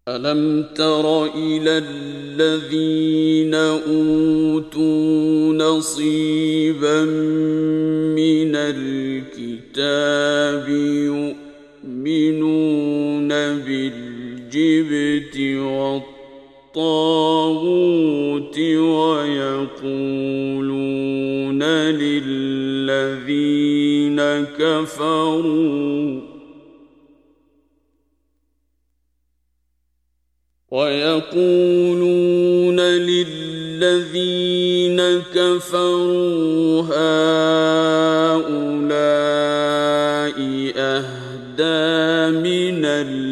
ألم تر إلى الذين أوتوا نصيبا من الكتاب يؤمنون بالجبت والطاغوت ويقولون للذين كفروا هؤلاء أهدى من